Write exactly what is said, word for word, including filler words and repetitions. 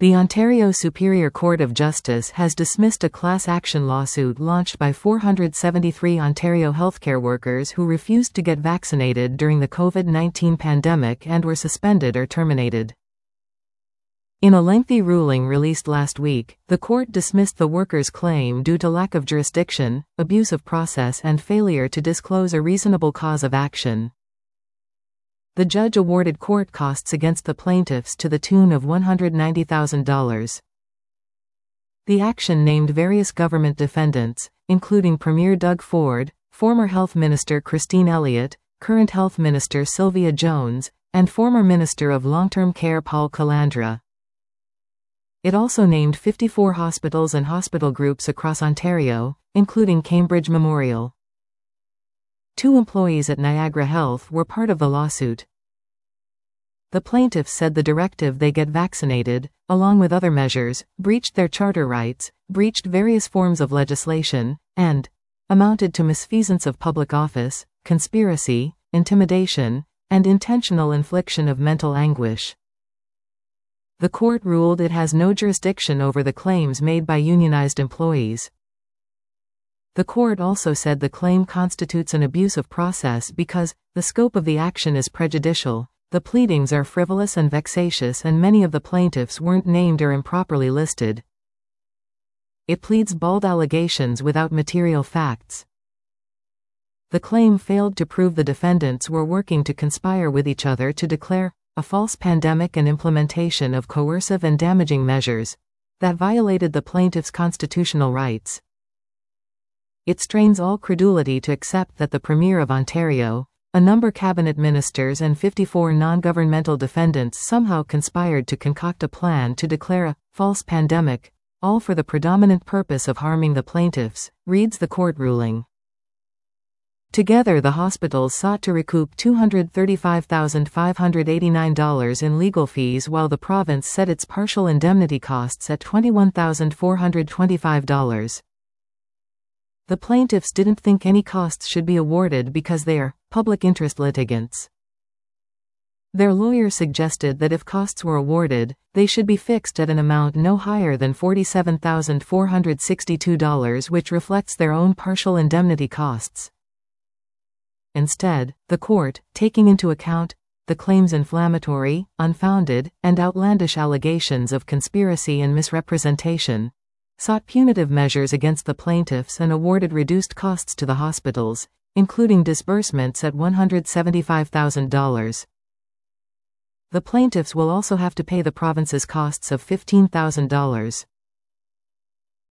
The Ontario Superior Court of Justice has dismissed a class action lawsuit launched by four hundred seventy-three Ontario healthcare workers who refused to get vaccinated during the COVID nineteen pandemic and were suspended or terminated. In a lengthy ruling released last week, the court dismissed the workers' claim due to lack of jurisdiction, abuse of process, and failure to disclose a reasonable cause of action. The judge awarded court costs against the plaintiffs to the tune of one hundred ninety thousand dollars. The action named various government defendants, including Premier Doug Ford, former Health Minister Christine Elliott, current Health Minister Sylvia Jones, and former Minister of Long-Term Care Paul Calandra. It also named fifty-four hospitals and hospital groups across Ontario, including Cambridge Memorial. Two employees at Niagara Health were part of the lawsuit. The plaintiffs said the directive they get vaccinated, along with other measures, breached their charter rights, breached various forms of legislation, and amounted to misfeasance of public office, conspiracy, intimidation, and intentional infliction of mental anguish. The court ruled it has no jurisdiction over the claims made by unionized employees. The court also said the claim constitutes an abuse of process because the scope of the action is prejudicial, the pleadings are frivolous and vexatious, and many of the plaintiffs weren't named or improperly listed. It pleads bald allegations without material facts. The claim failed to prove the defendants were working to conspire with each other to declare a false pandemic and implementation of coercive and damaging measures that violated the plaintiffs' constitutional rights. It strains all credulity to accept that the Premier of Ontario, a number cabinet ministers, and fifty-four non-governmental defendants somehow conspired to concoct a plan to declare a false pandemic, all for the predominant purpose of harming the plaintiffs, reads the court ruling. Together, the hospitals sought to recoup two hundred thirty-five thousand five hundred eighty-nine dollars in legal fees, while the province set its partial indemnity costs at twenty-one thousand four hundred twenty-five dollars. The plaintiffs didn't think any costs should be awarded because they are public interest litigants. Their lawyer suggested that if costs were awarded, they should be fixed at an amount no higher than forty-seven thousand four hundred sixty-two dollars, which reflects their own partial indemnity costs. Instead, the court, taking into account the claim's inflammatory, unfounded, and outlandish allegations of conspiracy and misrepresentation, sought punitive measures against the plaintiffs and awarded reduced costs to the hospitals, including disbursements at one hundred seventy-five thousand dollars. The plaintiffs will also have to pay the province's costs of fifteen thousand dollars.